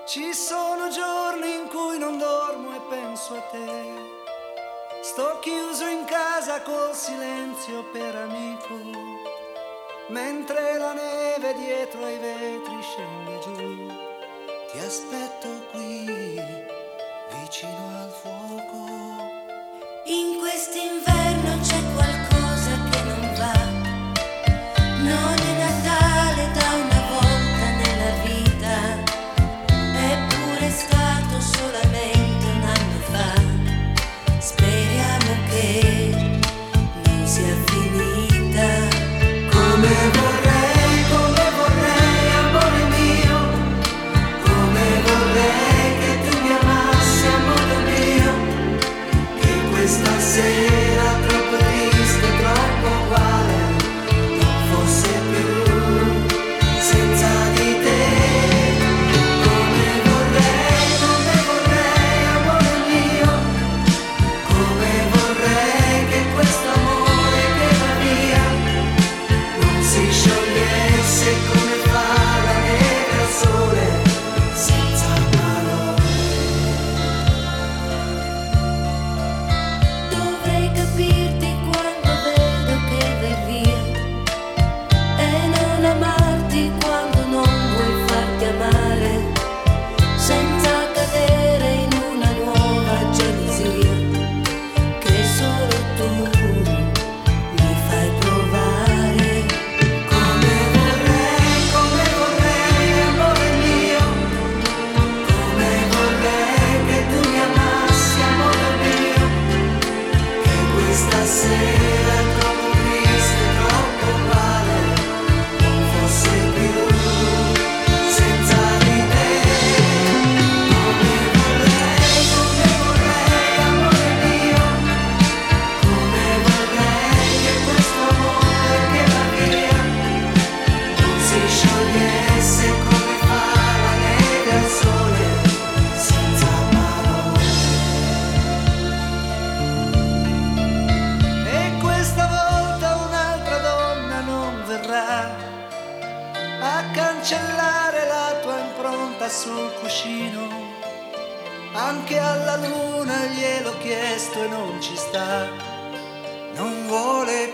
Ci sono giorni in cui non dormo e penso a te. Sto chiuso in casa col silenzio per amico, mentre la neve dietro ai vetri scende giù. Ti aspetto qui, vicino al fuoco. In quest'inverno c'è qualcosa che non va. Non è Natale da una volta nella vita, eppure è stato solamente un anno fa. Speriamo che non sia finita. Come vorrei, amore mio, come vorrei che tu mi amassi, amore mio, che questa sera troppo triste, troppo uguale, non fosse più senza di te. Come vorrei, amore mio, come vorrei che questo amore che va via non si sciogliesse come fa la neve al sole, senza parole. Dovrei capirti quando vedo che vai via e non amarti quando non vuoi farti amare, senza cadere in una nuova gelosia che solo tu mi fai provare. Come vorrei, amore mio, come vorrei che tu mi amassi, amore mio, che questa sera troppo triste, troppo uguale, non fosse più senza di te. Come vorrei, amore mio, come vorrei che questo amore che va via non si sciogliesse come fa la neve al sole, senza parole. E questa volta un'altra donna non verrà a cancellare la tua impronta sul cuscino. Anche alla luna gliel'ho chiesto e non ci sta, non vuole